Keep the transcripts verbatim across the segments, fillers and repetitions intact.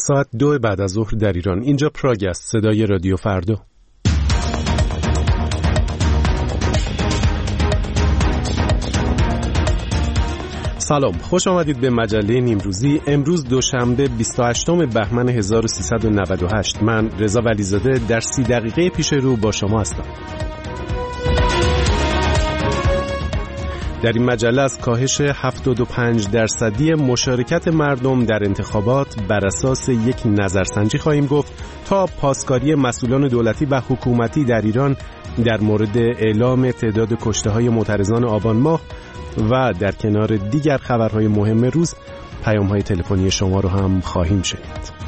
ساعت دو بعد از ظهر در ایران. اینجا پراگ است، صدای رادیو فردا. سلام، خوش آمدید به مجله نیمروزی. امروز دوشنبه بیست و هشتم بهمن هزار و سیصد و نود و هشت. من رضا ولیزاده در سی دقیقه پیش رو با شما هستم. در این مجله از کاهش هفتاد و پنج درصدی مشارکت مردم در انتخابات بر اساس یک نظرسنجی خواهیم گفت تا پاسکاری مسئولان دولتی و حکومتی در ایران در مورد اعلام تعداد کشته‌های معترضان آبان ماه و در کنار دیگر خبرهای مهم روز پیام‌های تلفنی شما رو هم خواهیم شنید.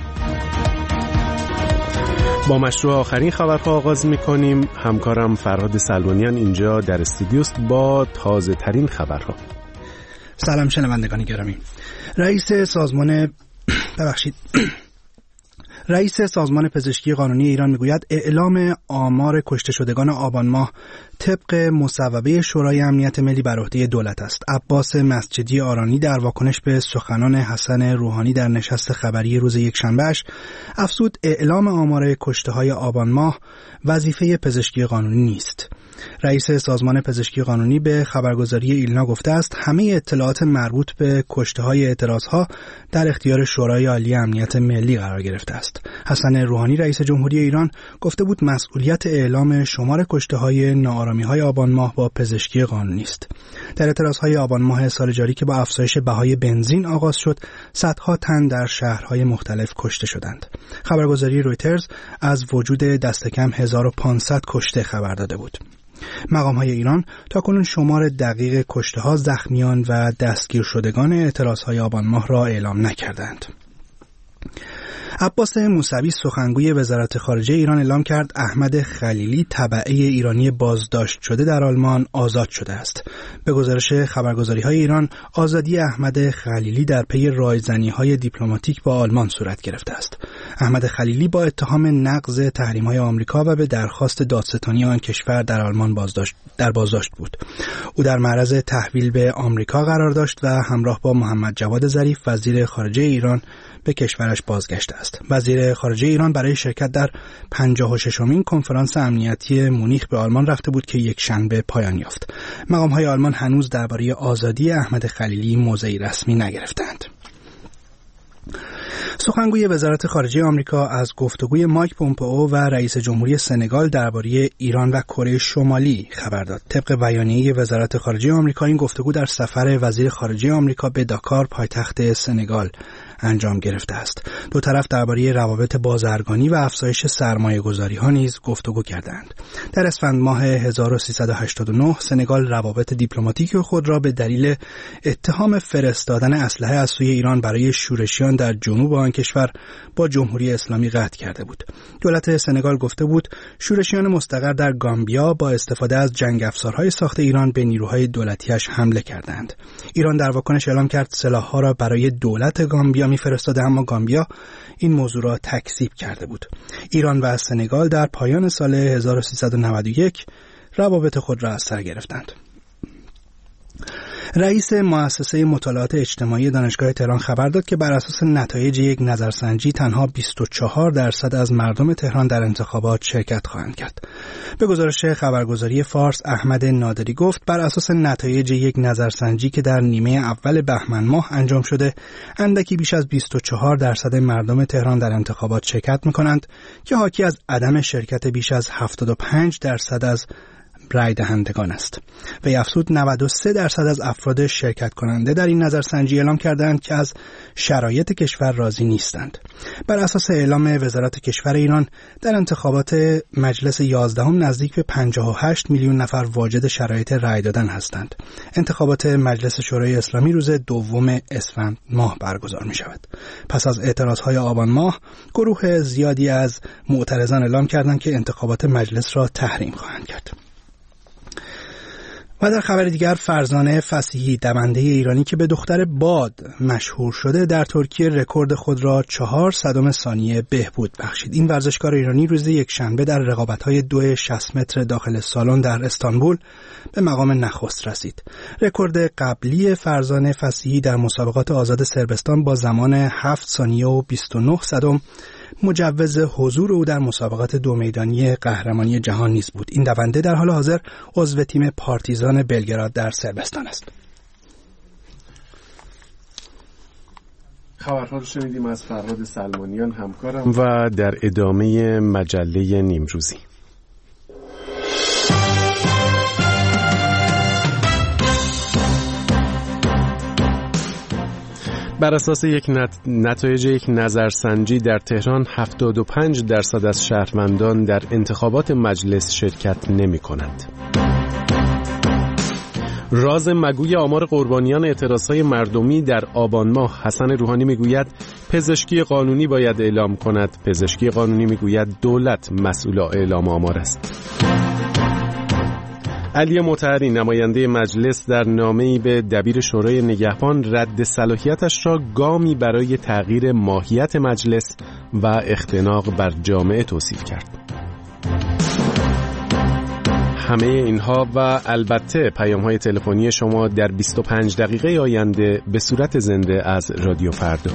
با مشروع آخرین خبرها آغاز می‌کنیم. همکارم فرهاد سلمانیان اینجا در استودیوست با تازه ترین خبرها. سلام شنوندگان گرامی. رئیس سازمان ببخشید رئیس سازمان پزشکی قانونی ایران میگوید اعلام آمار کشته شدگان آبان ماه طبق مصوبه شورای امنیت ملی بر عهده دولت است. عباس مسجدی آرانی در واکنش به سخنان حسن روحانی در نشست خبری روز یکشنبهش افزود اعلام آمار کشته‌های آبان ماه وظیفه پزشکی قانونی نیست. رئیس سازمان پزشکی قانونی به خبرگزاری ایلنا گفته است همه اطلاعات مربوط به کشته‌های اعتراضها در اختیار شورای عالی امنیت ملی قرار گرفته است. حسن روحانی رئیس جمهوری ایران گفته بود مسئولیت اعلام شمار کشته‌های ناآرامی‌های آبان ماه با پزشکی قانونی است. در اعتراضهای آبان ماه سال جاری که با افزایش بهای بنزین آغاز شد، صدها تن در شهرهای مختلف کشته شدند. خبرگزاری رویترز از وجود دست کم هزار و پانصد کشته خبر داده بود. مقام‌های ایران تاکنون شمار دقیق کشته‌ها، زخمیان و دستگیر شدگان اعتراضهای آبان ماه را اعلام نکردند. عباس موسوی سخنگوی وزارت خارجه ایران اعلام کرد احمد خلیلی تبعه ایرانی بازداشت شده در آلمان آزاد شده است. به گزارش خبرگزاری‌های ایران، آزادی احمد خلیلی در پی رایزنی‌های دیپلماتیک با آلمان صورت گرفته است. احمد خلیلی با اتهام نقض تحریم‌های آمریکا و به درخواست دادستانی آن کشور در آلمان بازداشت در بازداشت بود. او در معرض تحویل به آمریکا قرار داشت و همراه با محمد جواد ظریف وزیر خارجه ایران به کشورش بازگشته است. وزیر خارجه ایران برای شرکت در پنجاه و ششمین کنفرانس امنیتی مونیخ به آلمان رفته بود که یک شنبه پایان یافت. مقام‌های آلمان هنوز درباره آزادی احمد خلیلی موضعی رسمی نگرفتند. سخنگوی وزارت خارجه آمریکا از گفتگوی مایک پومپئو و رئیس جمهوری سنگال درباره ایران و کره شمالی خبر داد. طبق بیانیه وزارت خارجه آمریکا این گفتگو در سفر وزیر خارجه آمریکا به داکار پایتخت سنگال انجام گرفته است. دو طرف درباره روابط بازرگانی و افزایش سرمایه‌گذاری‌ها نیز گفتگو کردند. در اسفند ماه هزار و سیصد و هشتاد و نه سنگال روابط دیپلماتیک خود را به دلیل اتهام فرستادن اسلحه از سوی ایران برای شورشیان در جنوب آن کشور با جمهوری اسلامی قطع کرده بود. دولت سنگال گفته بود شورشیان مستقر در گامبیا با استفاده از جنگ افزارهای ساخت ایران به نیروهای دولتیش حمله کردند. ایران در واکنش اعلام کرد سلاح‌ها را برای دولت گامبیا می‌فرستاده، اما گامبیا این موضوع را تکذیب کرده بود. ایران و سنگال در پایان سال هزار و سیصد و نود و یک روابط خود را از سر گرفتند. رئیس مؤسسه مطالعات اجتماعی دانشگاه تهران خبر داد که بر اساس نتایج یک نظرسنجی تنها بیست و چهار درصد از مردم تهران در انتخابات شرکت خواهند کرد. به گزارش خبرگزاری فارس، احمد نادری گفت بر اساس نتایج یک نظرسنجی که در نیمه اول بهمن ماه انجام شده، اندکی بیش از بیست و چهار درصد مردم تهران در انتخابات شرکت می‌کنند که حاکی از عدم شرکت بیش از هفتاد و پنج درصد از رای دهندگان است. وی افزود نود و سه درصد از افراد شرکت کننده در این نظرسنجی اعلام کردند که از شرایط کشور راضی نیستند. بر اساس اعلام وزارت کشور ایران در انتخابات مجلس یازدهم نزدیک به پنجاه و هشت میلیون نفر واجد شرایط رای دادن هستند. انتخابات مجلس شورای اسلامی روز دوم اسفند ماه برگزار می شود. پس از اعتراضهای آبان ماه، گروه زیادی از معترضان اعلام کردند که انتخابات مجلس را تحریم خواهند کرد. و در خبر دیگر فرزانه فصیحی دونده ایرانی که به دختر باد مشهور شده در ترکیه رکورد خود را چهار صدم ثانیه بهبود بخشید. این ورزشکار ایرانی روز یکشنبه در رقابت‌های دو شصت متر داخل سالن در استانبول به مقام نخست رسید. رکورد قبلی فرزانه فصیحی در مسابقات آزاد صربستان با زمان هفت ثانیه و بیست و نه صدم مجوز حضور او در مسابقات دو میدانی قهرمانی جهان نیز بود. این دونده در حال حاضر عضو تیم پارتیزان بلگراد در صربستان است. خبرها رو شنیدیم از فرهاد سلمانیان همکارم و در ادامه مجله نیمروزی. بر اساس یک نت... نتایج یک نظرسنجی در تهران هفتاد و پنج درصد از شهروندان در انتخابات مجلس شرکت نمی کنند. راز مگوی آمار قربانیان اعتراضهای مردمی در آبان ماه. حسن روحانی میگوید پزشکی قانونی باید اعلام کند. پزشکی قانونی میگوید دولت مسئول اعلام آمار است. علی مطهری نماینده مجلس در نامه‌ای به دبیر شورای نگهبان رد صلاحیتش را گامی برای تغییر ماهیت مجلس و اختناق بر جامعه توصیف کرد. همه اینها و البته پیام‌های تلفنی شما در بیست و پنج دقیقه آینده به صورت زنده از رادیو فردا.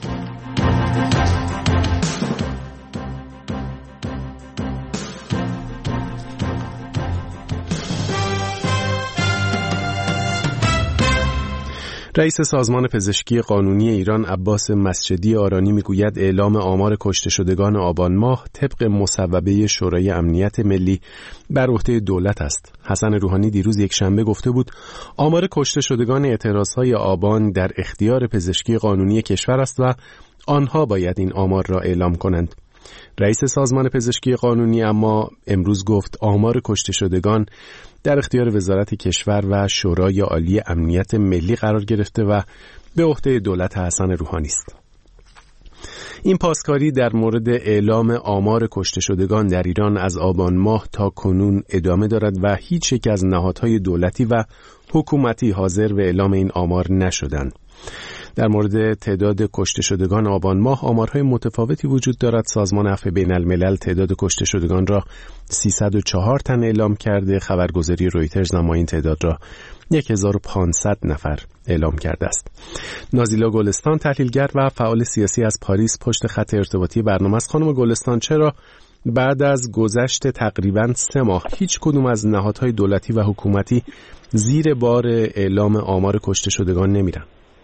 رئیس سازمان پزشکی قانونی ایران عباس مسجدی آرانی میگوید اعلام آمار کشته شدگان آبان ماه طبق مصوبه شورای امنیت ملی بر عهده دولت است. حسن روحانی دیروز یکشنبه گفته بود آمار کشته شدگان اعتراضهای آبان در اختیار پزشکی قانونی کشور است و آنها باید این آمار را اعلام کنند. رئیس سازمان پزشکی قانونی اما امروز گفت آمار کشته شدگان در اختیار وزارت کشور و شورای عالی امنیت ملی قرار گرفته و به عهده دولت حسن روحانی است. این پاسکاری در مورد اعلام آمار کشته شدگان در ایران از آبان ماه تا کنون ادامه دارد و هیچ یک از نهادهای دولتی و حکومتی حاضر به اعلام این آمار نشدند. در مورد تعداد کشته شدگان آبان ماه آمارهای متفاوتی وجود دارد. سازمان عفو بین الملل تعداد کشته شدگان را سیصد و چهار تن اعلام کرده. خبرگزاری رویترز اما این تعداد را هزار و پانصد نفر اعلام کرده است. نازیلا گلستان تحلیلگر و فعال سیاسی از پاریس پشت خط ارتباطی برنامه است. خانم گلستان، چرا بعد از گذشت تقریباً سه ماه هیچ کدوم از نهادهای دولتی و حکومتی زیر بار اعلام آمار کشته شدگان نمیرن؟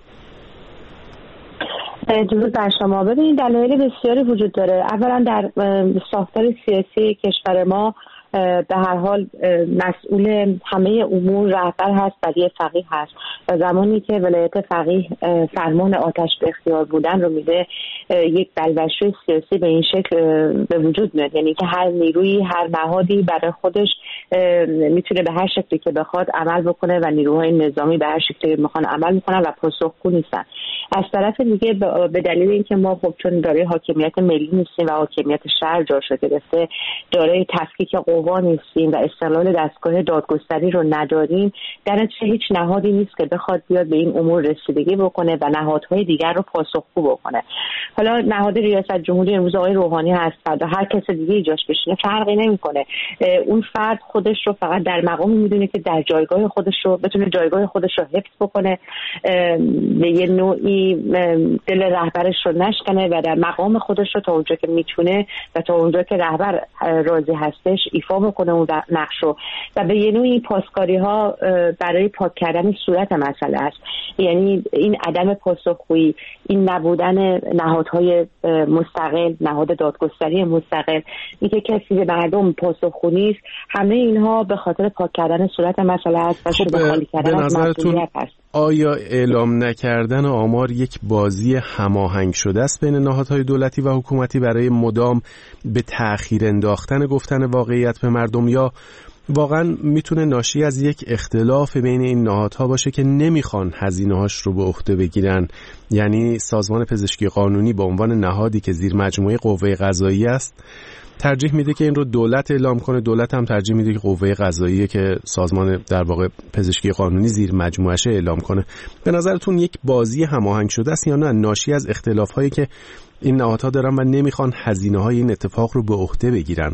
درود بر شما. ببینید دلایل بسیاری وجود داره. اولا در ساختار سیاسی کشور ما به هر حال مسئول همه امور رهبر هست، ولی فقیه هست و زمانی که ولایت فقیه فرمان آتش به اختیار بودن رو میده یک بلبشوی سیاسی به این شکل به وجود میاد، یعنی که هر نیروی هر نهادی برای خودش میتونه به هر شکلی که بخواد عمل بکنه و نیروهای نظامی به هر شکلی که میخوان عمل میکنن و پاسخگو نیستن. از طرف دیگه به دلیل اینکه ما خب چون دارای حاکمیت ملی نیستیم و حاکمیت شهر جاشو گرفته، دارای تفکیک قوا نیستیم و استقلال دستگاه دادگستری رو نداریم، در نتیجه هیچ نهادی نیست که بخواد بیاد به این امور رسیدگی بکنه و نهادهای دیگر رو پاسخگو بکنه. حالا نهاد ریاست جمهوری امروز آقای روحانی هست و هر کس دیگه جاش بشینه فرقی نمیکنه. اون فرد خودش رو فقط در مقامی میدونه که در جایگاه خودش رو بتونه جایگاه خودش رو حفظ بکنه، به یه نوعی دل رهبرش رو نشکنه و در مقام خودش رو تا اونجا که میتونه و تا اونجا که رهبر راضی هستش ایفا بکنه اون نقش رو و به یه نوعی پاسکاری ها برای پاک کردن صورت مسئله است. یعنی این عدم پاسخگویی، این نبودن نهادهای مستقل، نهاد دادگستری مستقل، اینکه کسی به مردم پاسخگو نیست، همه اینها به خاطر پاک کردن صورت مسئله است و شده خالی کردن از مسئولیت است. آیا اعلام نکردن آمار یک بازی هماهنگ شده است بین نهادهای دولتی و حکومتی برای مدام به تأخیر انداختن گفتن واقعیت به مردم، یا واقعا میتونه ناشی از یک اختلاف بین این نهادها باشه که نمیخوان هزینه‌هاش رو به عهده بگیرن. یعنی سازمان پزشکی قانونی به عنوان نهادی که زیر مجموعه قوه قضاییه است ترجیح میده که این رو دولت اعلام کنه، دولت هم ترجیح میده که قوه قضاییه که سازمان در واقع پزشکی قانونی زیر مجموعه‌اش اعلام کنه. به نظرتون یک بازی هماهنگ شده است یا نه ناشی از اختلاف‌هایی که این نهادها دارن و نمیخوان هزینه‌های این اتفاق رو به عهده بگیرن؟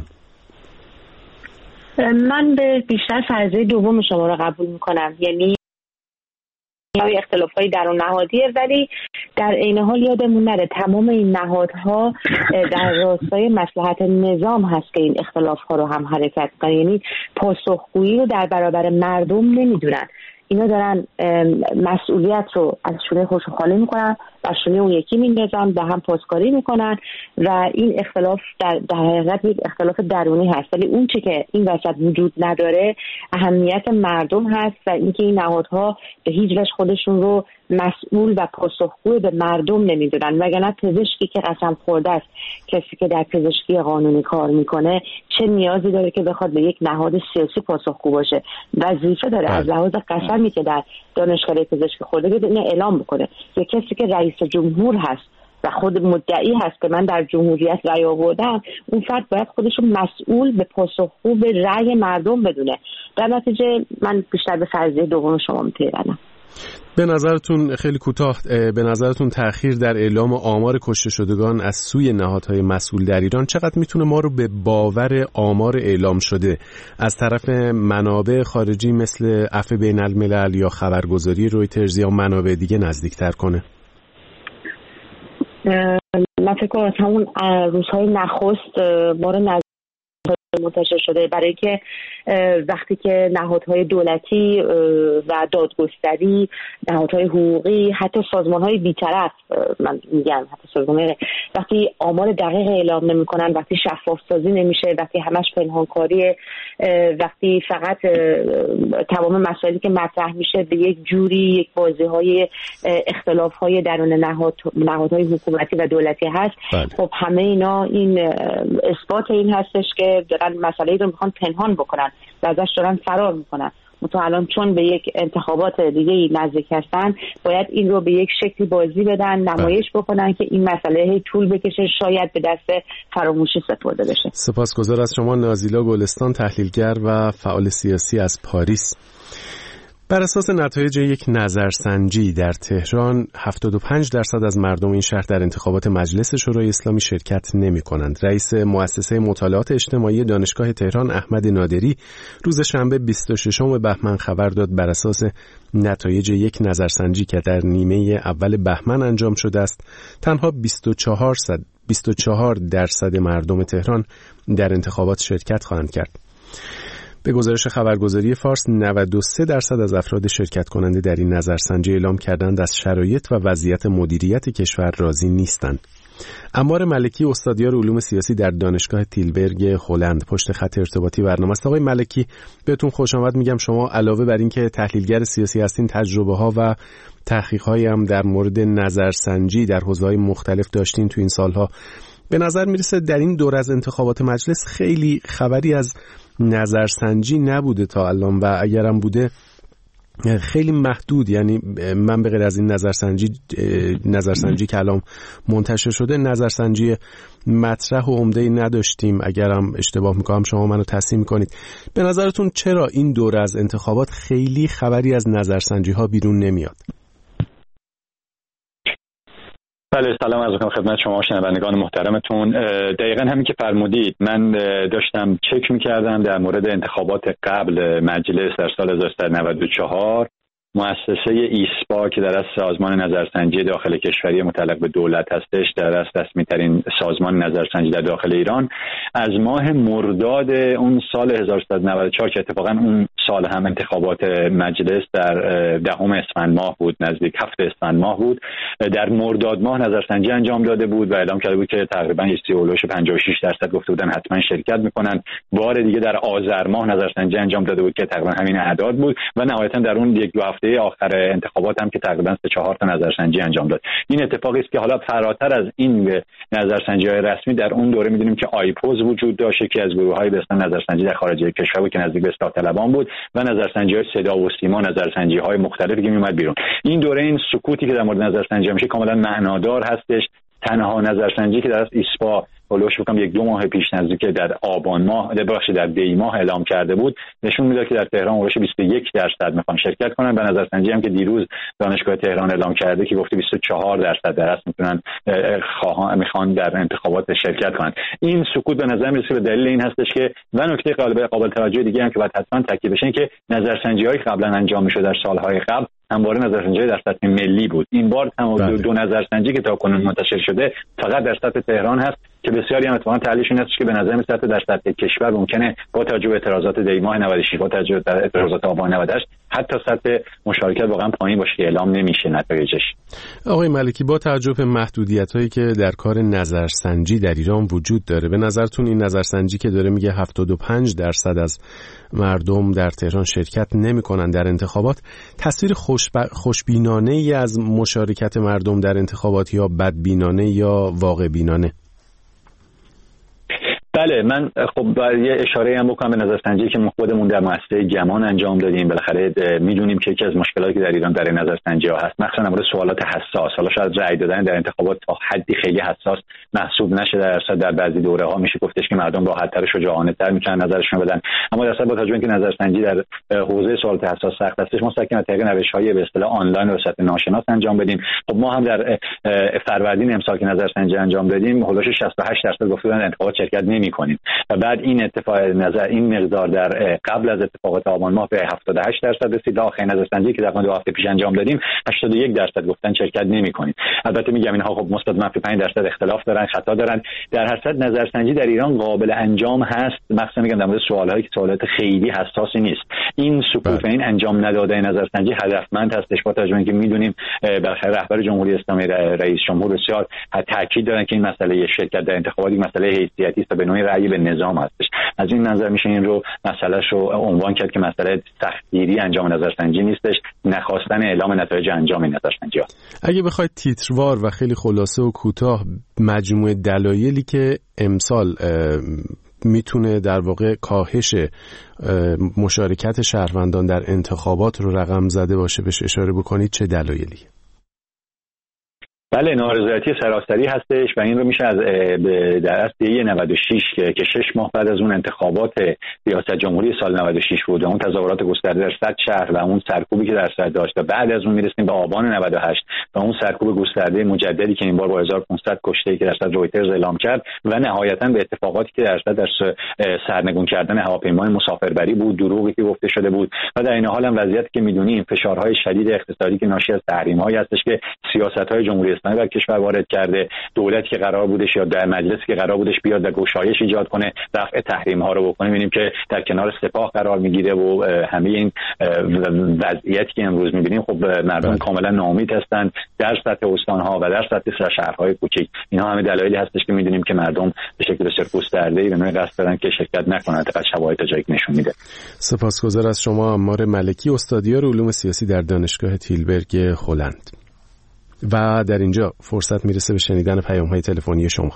من به بیشتر فرضیه دوم شما رو قبول میکنم، یعنی اختلاف‌های درون نهادیه، ولی در عین حال یادمون نره تمام این نهادها در راستای مصلحت نظام هست که این اختلاف‌ها رو هم حرکت کنن، یعنی پاسخگویی رو در برابر مردم نمیدونن. اینا دارن مسئولیت رو از شونه خودشون خالی میکنن و شونه اون یکی میندازن و هم پاسکاری میکنن و این اختلاف در در حقیقت یک اختلاف درونی هست، ولی اون چی که این وسط وجود نداره اهمیت مردم هست و اینکه این نهادها به هیچ وجه خودشون رو مسئول و پاسخگوی به مردم نمیدونن. وگرنه پزشکی که قسم خورده است، کسی که در پزشکی قانونی کار میکنه، چه نیازی داره که بخواد به یک نهاد سیاسی پاسخگو باشه؟ وظیفه داره از لحاظ قسمی که در دانشکده پزشکی خورده که اینو اعلام بکنه. یا کسی که رئیس جمهور هست و خود مدعی هست که من در جمهوریت رأی آوردم، اون فرد باید خودش رو مسئول به پاسخگو به رأی مردم بدونه. در نتیجه من بیشتر به فرضیه دوم شما میپیوندم. به نظرتون خیلی کوتاه، به نظرتون تأخیر در اعلام آمار کشته شدگان از سوی نهادهای مسئول در ایران چقدر میتونه ما رو به باور آمار اعلام شده از طرف منابع خارجی مثل عفو بین الملل یا خبرگزاری رویترز یا منابع دیگه نزدیکتر کنه؟ من فکر کنم همون روزهای نخست ما رو منتشر شده، برای که وقتی که نهادهای دولتی و دادگستری، نهادهای حقوقی، حتی سازمانهای بی‌طرف، من میگم حتی سازمانهای، وقتی آمار دقیق اعلام نمی‌کنن، وقتی شفاف سازی نمیشه، وقتی همش پنهانکاریه، وقتی فقط تمام مسائلی که مطرح میشه به یک جوری یک بازی‌های اختلاف‌های درون نهاد نهادهای حکومتی و دولتی هست، بله. خب همه اینا این اثبات این هستش که دارن مسئله رو میخوان پنهان بکنن و ازش دارن فرار میکنن. متأ الان چون به یک انتخابات دیگه نزدیک هستن، باید این رو به یک شکلی بازی بدن، نمایش بکنن که این مسئله طول بکشه، شاید به دست فراموشی سپرده بشه. سپاسگزار از شما نازیلا گلستان، تحلیلگر و فعال سیاسی از پاریس. بر اساس نتایج یک نظرسنجی در تهران، هفتاد و پنج درصد از مردم این شهر در انتخابات مجلس شورای اسلامی شرکت نمی کنند. رئیس مؤسسه مطالعات اجتماعی دانشگاه تهران احمد نادری روز شنبه بیست و ششم بهمن خبر داد بر اساس نتایج یک نظرسنجی که در نیمه اول بهمن انجام شده است، تنها بیست و چهار درصد مردم تهران در انتخابات شرکت خواهند کرد. به گزارش خبرگزاری فارس، نود و سه درصد از افراد شرکت کننده در این نظرسنجی اعلام کردند از شرایط و وضعیت مدیریت کشور راضی نیستند. عمار ملکی، استادیار علوم سیاسی در دانشگاه تیلبرگ هلند، پشت خط ارتباطی برنامه است. آقای ملکی، بهتون خوش آمد میگم. شما علاوه بر این که تحلیلگر سیاسی هستین، تجربه ها و تحقیق هایی هم در مورد نظرسنجی در حوزه‌های مختلف داشتین تو این سالها. به نظر میرسه در این دور از انتخابات مجلس خیلی خبری از نظرسنجی نبوده تا الان و اگرم بوده خیلی محدود. یعنی من به غیر از این نظرسنجی نظرسنجی که الان منتشر شده، نظرسنجی مطرح و عمده‌ای نداشتیم. اگرم اشتباه میکنم شما منو تصحیح میکنید. به نظرتون چرا این دور از انتخابات خیلی خبری از نظرسنجی ها بیرون نمیاد؟ بله، سلام عرض می‌کنم خدمت شما شنوندگان محترمتون. دقیقاً همین که فرمودید، من داشتم چک می‌کردم در مورد انتخابات قبل مجلس در سال هزار و سیصد و نود و چهار. مؤسسه ایسپا که در از سازمان نظرسنجی داخل کشوری متعلق به دولت هستش، در از رسمی‌ترین سازمان نظرسنجی در داخل ایران، از ماه مرداد اون سال هزار و سیصد و نود و چهار که اتفاقاً اون سال هم انتخابات مجلس در دهم اسفند ماه بود، نزدیک هفت اسفند ماه بود. در مرداد ماه نظرسنجی انجام داده بود و اعلام کرده بود که تقریبا استیولوش پنجاه و شش درصد گفته بودن حتما شرکت میکنن. بار دیگه در آذر ماه نظرسنجی انجام داده بود که تقریبا همین اعداد بود و نهایتا در اون یک دو هفته آخر انتخابات هم که تقریبا سه چهار تا نظرسنجی انجام داد. این اتفاقی است که حالا فراتر از این نظرسنجی‌های رسمی در اون دوره می‌دونیم که آیپوز وجود داشت که از گروه‌های به اصطلاح نظرسنجی در خارج کشور بود که نزدیک به اصلاح طلبان بود و نظرسنجی‌های صدا و سیما، نظرسنجی‌های مختلفی که میومد بیرون. این دوره این سکوتی که در مورد نظرسنجی میشه کاملا معنادار هستش. تنها نظرسنجی که در ایسپا اولوش بکنم یک دو ماه پیش نزدیک در آبان ماه ببخشید در دی ماه اعلام کرده بود نشون میداد که در تهران اولوش بیست و یک درصد میخوان شرکت کنن. به نظرسنجی هم که دیروز دانشگاه تهران اعلام کرده که گفته بیست و چهار درصد در اصل میتونن خواهان میخوان در انتخابات شرکت کنن. این سکوت به نظر میرسه به دلیل این هستش که و نکته قابل قابل توجه دیگه هم که باید حتما تاکید بشه که نظرسنجی‌های قبلا انجام میشد در سالهای قبل همواره نظرسنجی در سطح ملی بود. این بار تمام دو نظرسنجی که تاکنون منتشر شده فقط در سطح تهران هست که بسیاری هم اتفاقا تحلیلشون هست که به نظر میاد در سطح کشور ممکنه با توجه به اعتراضات دی ماه نود و شش با توجه به اعتراضات آبان نود و هشت حتی سطح مشارکت واقعا پایین باشه که اعلام نمیشه نتایجش. آقای ملکی، با توجه به محدودیت‌هایی که در کار نظرسنجی در ایران وجود داره، به نظرتون این نظرسنجی که داره میگه هفتاد و پنج درصد از مردم در تهران شرکت نمی‌کنن در انتخابات، تصویر خوشب... خوشبینانه‌ای از مشارکت مردم در انتخابات یا بدبینانه یا واقع بینانه؟ بله، من خب یه اشاره هم بکنم به نظرسنجی که ما خودمون در مؤسسه گمان انجام دادیم. بالاخره میدونیم که یکی از مشکلاتی که در ایران در نظرسنجی‌ها هست مخصوصا در سوالات حساس، حالا شاید رأی دادن در انتخابات تا حدی خیلی حساس محسوب نشه، در اصل در بعضی دوره‌ها میشه گفتش که مردم راحت‌تر و شجاعانه‌تر میتونن نظرشون بدن، اما در اصل با توجه به اینکه نظرسنجی در حوزه سوالات حساس سخت است مستقیما از طریق روش‌های به اصطلاح آنلاین و سطح ناشناس انجام بدیم. خب ما هم در فروردین امسال که نظرسنجی انجام دادیم هولوش شصت و هشت درصد گفتن در انتخابات شرکت نمی‌کنیم و بعد این اتفاق نظر این مقدار در قبل از اتفاقات آبان ماه به هفتاد و هشت درصد رسید. آخرین نظرسنجی که در دو هفته پیش انجام دادیم هشتاد و یک درصد گفتن شرکت نمی‌کنیم. البته میگم اینها خب مثبت منفی پنج درصد اختلاف دارن، خطا دارن. در هر صورت نظرسنجی در ایران قابل انجام هست، مثلا میگم در مورد سوالایی که سوالات خیلی حساسی نیست. این سکوت و این انجام ندادن نظرسنجی هدفمند هستش با توجه به اینکه میدونیم بالاخره رهبر جمهوری اسلامی رئیس جمهور بسیار تاکید دارن که این مسئله شرکت در انتخابات مسئله حیثیتی است و به نوعی رأی به نظام هستش. از این نظر میشه این رو مسئله رو عنوان کرد که مسئله سختگیری انجام نظرسنجی نیستش، نخواستن اعلام نتایج انجام این نظرسنجی ها. اگه بخواید تیتروار و خیلی خلاصه و کوتاه مجموعه دلایلی که امسال میتونه در واقع کاهش مشارکت شهروندان در انتخابات رو رقم زده باشه بهش اشاره بکنید، چه دلایلی؟ بله، نارضایتی سراسری هستش و این رو میشه از در اصل دی نود و شش که, که شش ماه بعد از اون انتخابات ریاست جمهوری سال نود و شش بود و اون تظاهرات گسترده در صد شهر و اون سرکوبی که در سر داشت و بعد از اون میرسیم به آبان نود و هشت و اون سرکوب گسترده مجددی که این بار با هزار و پانصد کشته‌ای که در صد رویترز اعلام کرد و نهایتاً به اتفاقاتی که در صد در سرنگون کردن هواپیمای مسافربری بود، دروغی که گفته شده بود و در این حال هم وضعیتی که میدونیم فشارهای شدید اقتصادی که ناشی از تحریم‌هایی هستش که سیاست‌های جمهوری اسلامی بر کشور وارد کرده، دولتی که قرار بودش یا در مجلسی که قرار بودش بیاد و گشایش ایجاد کنه رفع تحریم ها رو بکنه، می‌بینیم که در کنار سپاه قرار میگیره و همه این وضعیتی که امروز می‌بینیم خب مردم کاملا ناامید هستند در سطح استان‌ها و در سطح شهرهای کوچک. اینا همه دلایلی هستش که می‌دونیم که مردم به شکل بسیار گسترده‌ای به نوعی قصد دارن که شرکت نکنند، فقط شواهد جایی نشون میده. سپاسگزار از شما عمار ملکی، استادیار علوم سیاسی در دانشگاه تیلبرگ هلند. و در اینجا فرصت میرسه به شنیدن پیام‌های تلفنی شما.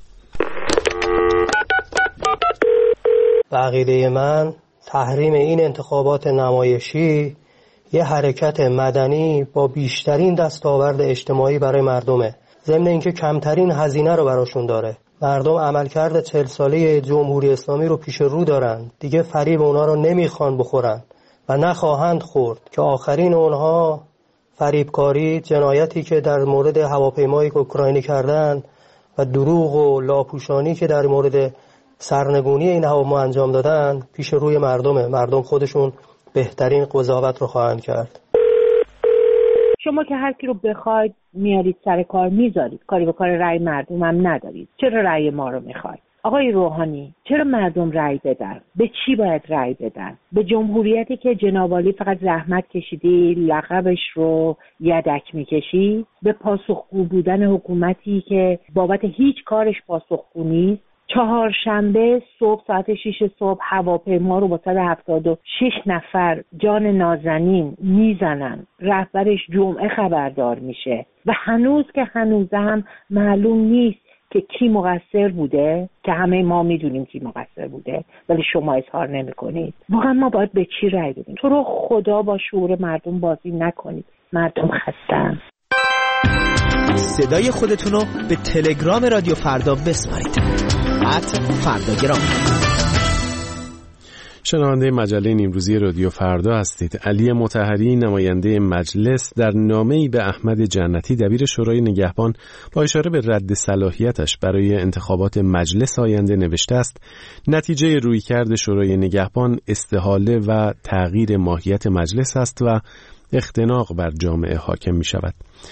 به عقیده من تحریم این انتخابات نمایشی یه حرکت مدنی با بیشترین دستاورد اجتماعی برای مردمه، ضمن اینکه کمترین هزینه رو براشون داره. مردم عملکرد چهل ساله جمهوری اسلامی رو پیش رو دارن، دیگه فریب اونا رو نمیخوان بخورن و نخواهند خورد که آخرین اونها فریبکاری، جنایتی که در مورد هواپیمای اوکراینی کردن و دروغ و لاپوشانی که در مورد سرنگونی این هواپیما انجام دادن پیش روی مردمه. مردم خودشون بهترین قضاوت رو خواهند کرد. شما که هر کی رو بخواید میارید سر کار میذارید، کاری به کار رأی مردم هم ندارید. چرا رأی ما رو میخواید؟ آقای روحانی چرا مردم رأی بدن؟ به چی باید رأی بدن؟ به جمهوریتی که جناب عالی فقط زحمت کشیدی لقبش رو یدک میکشی؟ به پاسخگو بودن حکومتی که بابت هیچ کارش پاسخگو نیست؟ چهارشنبه صبح ساعت شش صبح هواپیما رو با صد و هفتاد و شش نفر جان نازنین میزنن، رهبرش جمعه خبردار میشه و هنوز که هنوز هم معلوم نیست که کی مقصر بوده، که همه ما میدونیم کی مقصر بوده ولی شما اظهار نمیکنید. واقعا ما باید به چی رأی بدیم؟ تو رو خدا با شعور مردم بازی نکنید، مردم خسته‌اند. صدای خودتون رو به تلگرام رادیو فردا بسپارید. ات فرداگرام. شنونده مجله نیمروزی رادیو فردا هستید. علی مطهری نماینده مجلس در نامه‌ای به احمد جنتی دبیر شورای نگهبان با اشاره به رد صلاحیتش برای انتخابات مجلس آینده نوشته است: نتیجه رویکرد شورای نگهبان استحاله و تغییر ماهیت مجلس است و اختناق بر جامعه حاکم می شود.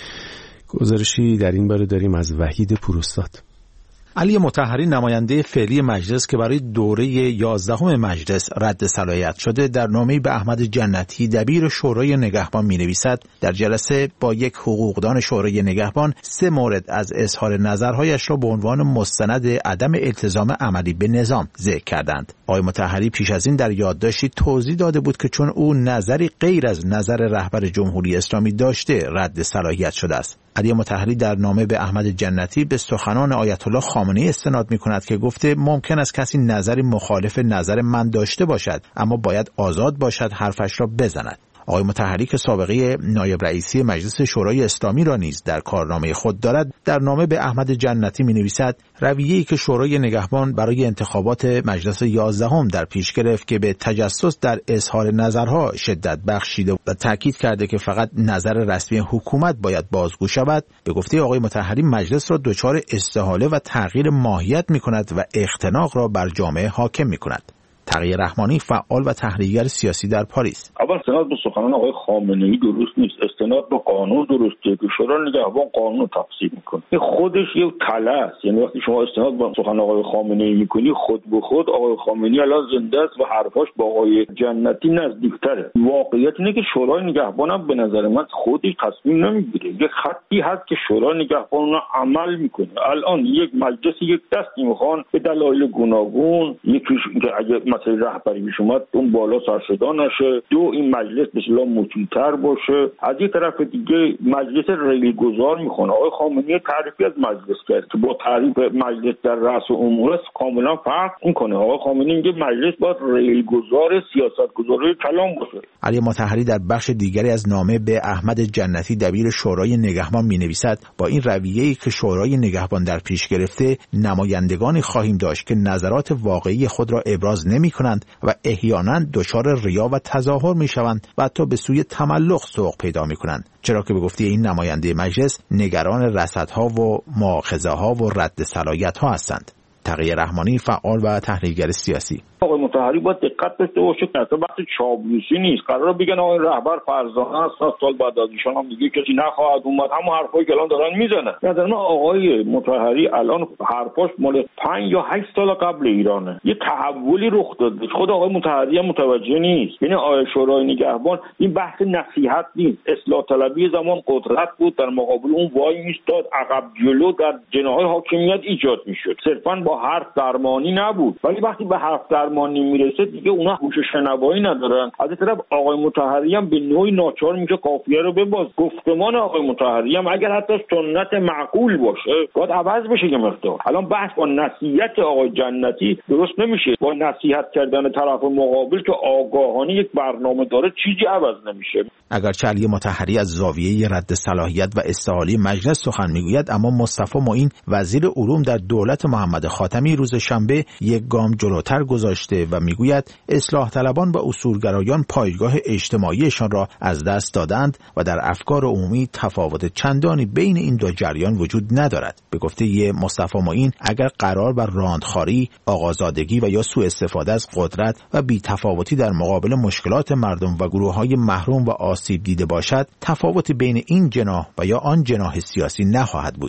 گزارشی در این باره داریم از وحید پوراستاد. علی مطهری نماینده فعلی مجلس که برای دوره یازدهم مجلس رد صلاحیت شده در نامه‌ای به احمد جنتی دبیر شورای نگهبان می‌نویسد در جلسه با یک حقوقدان شورای نگهبان سه مورد از اظهار نظرهایش را به عنوان مستند عدم التزام عملی به نظام ذکر کردند. آقای مطهری پیش از این در یادداشتی توضیح داده بود که چون او نظری غیر از نظر رهبر جمهوری اسلامی داشته رد صلاحیت شده است. علی مطهری در نامه به احمد جنتی به سخنان آیت الله خامنه‌ای استناد می‌کند که گفته ممکن است کسی نظری مخالف نظر من داشته باشد اما باید آزاد باشد حرفش را بزند. آقای مطهری که سابقه نایب رئیسی مجلس شورای اسلامی را نیز در کارنامه خود دارد در نامه به احمد جنتی می‌نویسد رویه‌ای که شورای نگهبان برای انتخابات مجلس یازدهم در پیش گرفت که به تجسس در اظهار نظرها شدت بخشیده و تاکید کرده که فقط نظر رسمی حکومت باید بازگو شود، به گفته آقای مطهری مجلس را دچار استحاله و تغییر ماهیت می‌کند و اختناق را بر جامعه حاکم می‌کند. تقی رحمانی فعال و تحلیلگر سیاسی در پاریس: اول استناد به سخنان آقای خامنه‌ای درست نیست، استناد به قانون درسته که شورای نگهبان قانون رو تفسیر میکنه. این خودش یه تله است. یعنی وقتی شما استناد به سخنان آقای خامنه‌ای میکنی خود به خود آقای خامنه‌ای الان زنده است و حرفاش با آقای جنتی نزدیکتره. واقعیت اینه که شورای نگهبان هم به نظر من خودش تصمیم نمیگیره، یه خطی هست که شورای نگهبان رو عمل میکنه. الان یک مجلس یک دستی میخوان به دلایل گوناگون، یکیش که اگه مسئله رهبری پیش اومد اون بالا سرصدا نشه، دو این مجلس به اصطلاح مطیع‌تر باشه، از یک طرف دیگه مجلس ریلگذار میخونه. آقای خامنه‌ای تعریفی از مجلس کرد که با تعریف مجلس در رأس امور است کاملا فرق میکنه. آقای خامنه‌ای میگه مجلس باید ریلگذار سیاستگذاری کلام باشه. علی مطهری در بخش دیگری از نامه به احمد جنتی دبیر شورای نگهبان می‌نویسد با این رویه‌ای که شورای نگهبان در پیش گرفته نمایندگانی خواهیم داشت که نظرات واقعی خود را ابراز نمی کنند و احیانا دچار ریا و تظاهر می شوند و حتی به سوی تملق سوق پیدا می کنند، چرا که به گفته این نماینده مجلس نگران رصدها و مؤاخذه‌ها و رد صلاحیت‌ها هستند. تقی رحمانی فعال و تحلیلگر سیاسی: آقای مطهری باید دقت داشته باشه که اصلا بحث چاپلوسی نیست. قراره بگن آقای رهبر فرزانه است، سال بعد از ایشان هم دیگه کسی نخواهد اومد، همون حرفایی که الان دارن میزنن. نظر من آقای مطهری الان حرفاش مال پنج یا هشت سال قبل ایرانه. یه تحولی رخ داده. خود آقای مطهری هم متوجه نیست. یعنی آقای شورای نگهبان این بحث نصیحت نیست، اصلاح طلبی زمان قدرت بود، در مقابل اون وای میستاد، عقب جلو در جناح حاکمیت ایجاد میشد. صرفا با حرف درمانی نبود، ولی وقتی به حرف درمانی میرسه دیگه اونا هوش شنوایی ندارن. از این طرف آقای مطهری هم به نوعی ناچار میشه قافیه رو بباز. گفتمان آقای مطهری هم اگر حتی سنت معقول باشه باید عوض بشه یه مقدار. الان بحث با نصیحت آقای جنتی درست نمیشه، با نصیحت کردن طرف مقابل که آگاهانه یک برنامه داره چیزی عوض نمیشه. اگرچه علی مطهری از زاویه رد صلاحیت و استحاله مجلس سخن میگوید، اما مصطفی معین وزیر علوم در دولت محمد خاتمی روز شنبه یک گام جلوتر گذاشته و میگوید اصلاح طلبان و اصولگرایان پایگاه اجتماعیشان را از دست دادند و در افکار عمومی تفاوت چندانی بین این دو جریان وجود ندارد. به گفته ی مصطفی معین اگر قرار بر راندخواری، آقازادگی و یا سوء استفاده از قدرت و بی‌تفاوتی در مقابل مشکلات مردم و گروه‌های محروم و آسیب دیده باشد، تفاوتی بین این جناح و یا آن جناح سیاسی نخواهد بود.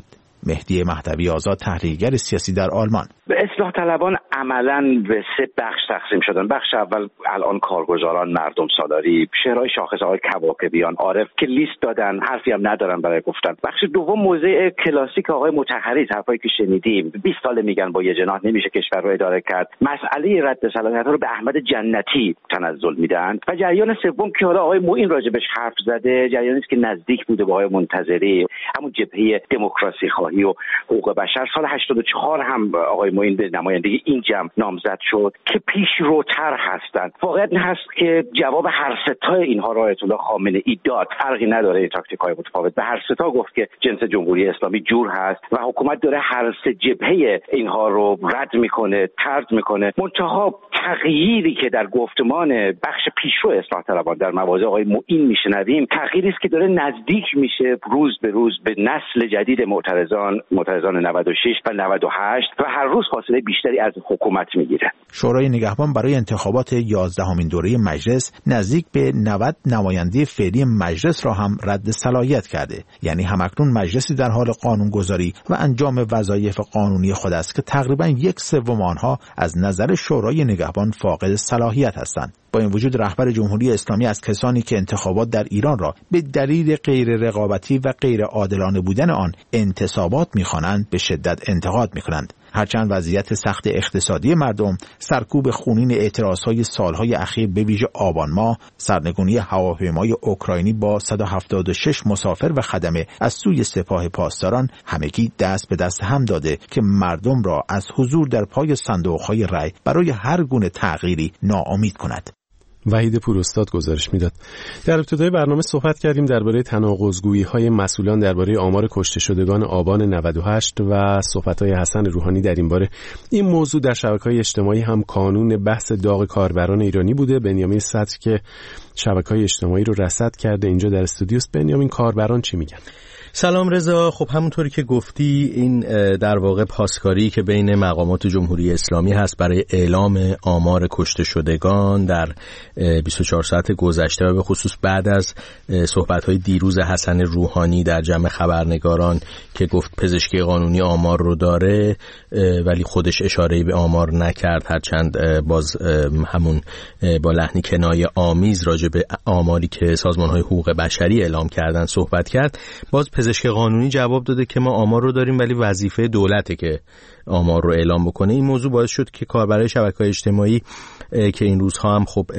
مهدی مهدوی آزاد، تحلیلگر سیاسی در آلمان. به اصلاح طلبان عملاً به سه بخش تقسیم شدن. بخش اول الان کارگزاران، مردم سالاری، شهرهای شاخص آقای کواکبیان، عارف که لیست دادن، حرفی هم ندارن برای گفتن. بخش دوم موضع کلاسیک آقای مطهری، حرفایی که شنیدیم بیست سال میگن با یه جناح نمیشه کشور رو اداره کرد. مسئله رد صلاحیت‌ها رو به احمد جنتی تنزل میدن. و جریان سوم که حالا آقای معین راجبش حرف زده، جریانی است که نزدیک بوده به آقای منتظری، همون جبهه دموکراسی خواهی و حقوق بشر. سال هشتاد و چهار هم آقای معین به نمایندگی این جمع نامزد شد که پیشروتر هستند. واقعیت هست که جواب هر سه تا اینها را آیت الله خامنه‌ای داد. فرقی نداره، این تاکتیک‌های متفاوت. به هر سه تا گفت که جنس جمهوری اسلامی جور هست و حکومت داره هر سه جبهه اینها رو رد میکنه، طرد میکنه. منتها تغییری که در گفتمان بخش پیشرو اصلاح طلبان در مواضع آقای معین میشنویم، تغییری است که داره نزدیک میشه روز به روز به نسل جدید معترضان، معترضان نود و شش و نود و هشت و هر روز فاصله بیشتری از حکومت میگیره. شورای نگهبان برای انتخابات یازدهمین دوره مجلس نزدیک به نود نماینده فعلی مجلس را هم رد صلاحیت کرده. یعنی همکنون مجلسی در حال قانونگذاری و انجام وظایف قانونی خود است که تقریبا یک سوم آنها از نظر شورای نگهبان فاقد صلاحیت هستند. با این وجود رهبر جمهوری اسلامی از کسانی که انتخابات در ایران را به دلیل غیر رقابتی و غیر عادلانه بودن آن انتصابات می‌خوانند به شدت انتقاد می‌کنند. هرچند وضعیت سخت اقتصادی مردم، سرکوب خونین اعتراضهای سالهای اخیر به ویژه آبان ماه، سرنگونی هواپیمای اوکراینی با صد و هفتاد و شش مسافر و خدمه از سوی سپاه پاسداران همگی دست به دست هم داده که مردم را از حضور در پای صندوق‌های رای برای هر گونه تغییری ناامید کند. وحید پوراستاد گزارش میداد. در ابتدای برنامه صحبت کردیم درباره تناقض‌گویی‌های مسئولان درباره آمار کشته شدگان آبان نود و هشت و صحبت‌های حسن روحانی در این باره. این موضوع در شبکه‌های اجتماعی هم کانون بحث داغ کاربران ایرانی بوده. بنیامین صدر که شبکه‌های اجتماعی رو رصد کرده اینجا در استودیوست. بنیامین، کاربران چی میگن؟ سلام رضا. خب همونطوری که گفتی این در واقع پاسکاری که بین مقامات جمهوری اسلامی هست برای اعلام آمار کشته شدگان در بیست و چهار ساعت گذشته و به خصوص بعد از صحبت‌های دیروز حسن روحانی در جمع خبرنگاران که گفت پزشکی قانونی آمار رو داره ولی خودش اشاره‌ای به آمار نکرد، هرچند باز همون با لحنی کنایه آمیز راجع به آماری که سازمان‌های حقوق بشری اعلام کردن صحبت کرد. باز پزشک قانونی جواب داده که ما آمار رو داریم ولی وظیفه دولته که آمار رو اعلام بکنه. این موضوع باعث شد که کاربرای شبکه‌های اجتماعی که این روزها هم خب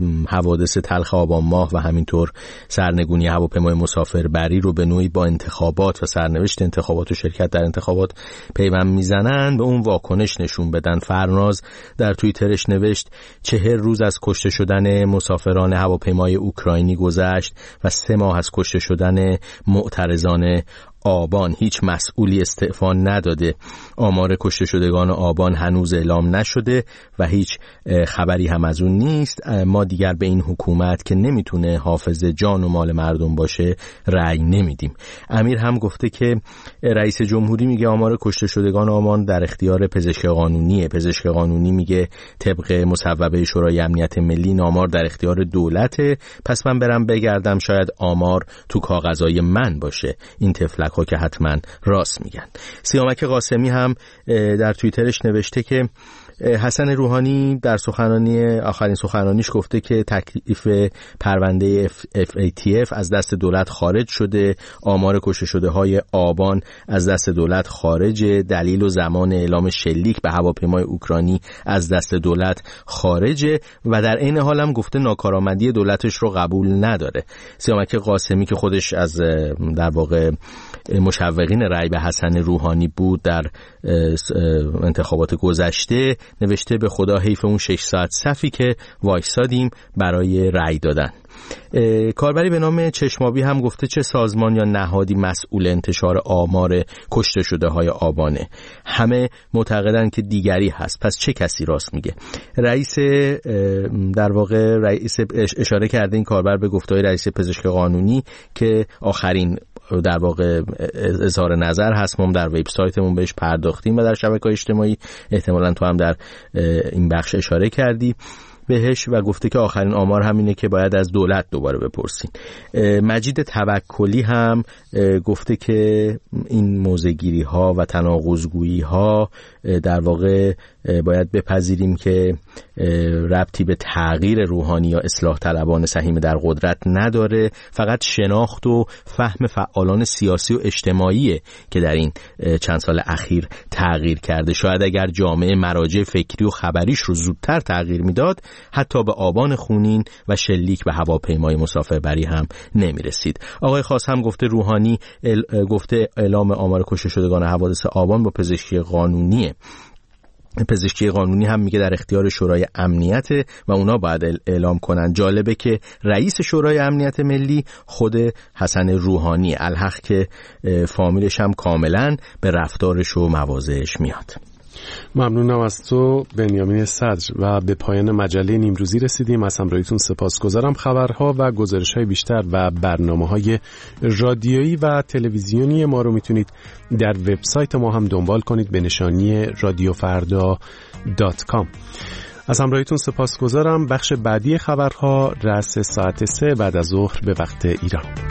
حوادث تلخ آبان ماه و همینطور سرنگونی هواپیمای مسافربری رو به نوعی با انتخابات و سرنوشت انتخابات و شرکت در انتخابات پیوند میزنن به اون واکنش نشون بدن. فرناز در توییترش نوشت چهل روز از کشته شدن مسافران هواپیمای اوکراینی گذشت و سه ماه از کشته شدن معترضان آبان. هیچ مسئولی استعفا نداده. آمار کشته شدگان آبان هنوز اعلام نشده و هیچ خبری هم از اون نیست. ما دیگر به این حکومت که نمیتونه حافظ جان و مال مردم باشه رأی نمیدیم. امیر هم گفته که رئیس جمهوری میگه آمار کشته شدگان آبان در اختیار پزشک قانونیه. پزشک قانونی میگه طبق مصوبه شورای امنیت ملی این آمار در اختیار دولته، پس من برم بگردم شاید آمار تو کاغذای من باشه. این تفلک ها که حتما راست میگن. سیامک قاسمی هم در توییترش نوشته که حسن روحانی در سخنرانی آخرین سخنرانیش گفته که تکلیف پرونده اف ای تی اف از دست دولت خارج شده، آمار کشته شده های آبان از دست دولت خارجه، دلیل و زمان اعلام شلیک به هواپیمای اوکراینی از دست دولت خارجه و در این حال هم گفته ناکارآمدی دولتش رو قبول نداره. سیامک قاسمی که خودش از در واقع مشوقین رأی به حسن روحانی بود در انتخابات گذشته نوشته به خدا حیف اون شش ساعت صفی که وایسادیم برای رأی دادن. کاربری به نام چشمابی هم گفته چه سازمان یا نهادی مسئول انتشار آمار کشته شده های آبانه؟ همه معتقدن که دیگری هست، پس چه کسی راست میگه؟ رئیس در واقع رئیس اشاره کرده این کاربر به گفته‌های رئیس پزشک قانونی که آخرین در واقع اظهار نظر هست. ما در وبسایتمون بهش پرداختیم و در شبکه‌های اجتماعی احتمالاً تو هم در این بخش اشاره کردی. بهش و گفته که آخرین آمار همینه که باید از دولت دوباره بپرسین. مجید توکلی هم گفته که این موضع‌گیری ها و تناقض‌گویی ها در واقع باید بپذیریم که ربطی به تغییر روحانی یا اصلاح طلبان سهیم در قدرت نداره، فقط شناخت و فهم فعالان سیاسی و اجتماعی که در این چند سال اخیر تغییر کرده. شاید اگر جامعه مراجع فکری و خبریش رو زودتر تغییر میداد حتی به آبان خونین و شلیک به هواپیمای مسافربری هم نمیرسید. آقای خاص هم گفته روحانی ال... گفته اعلام آمار کشته شدگان حوادث آبان با پزشکی قانونیه. پزشکی قانونی هم میگه در اختیار شورای امنیت و اونا باید اعلام کنن. جالبه که رئیس شورای امنیت ملی خود حسن روحانی، الحق که فامیلش هم کاملا به رفتارش و مواضعش میاد. ممنونم از تو بنیامین صدر و به پایان مجله نیمروزی رسیدیم. از همراهیتون سپاسگزارم. خبرها و گزارش‌های بیشتر و برنامه‌های رادیویی و تلویزیونی ما رو میتونید در وبسایت ما هم دنبال کنید به نشانی رادیو فردا دات کام. از همراهیتون سپاسگزارم. بخش بعدی خبرها رأس ساعت سه بعد از ظهر به وقت ایران.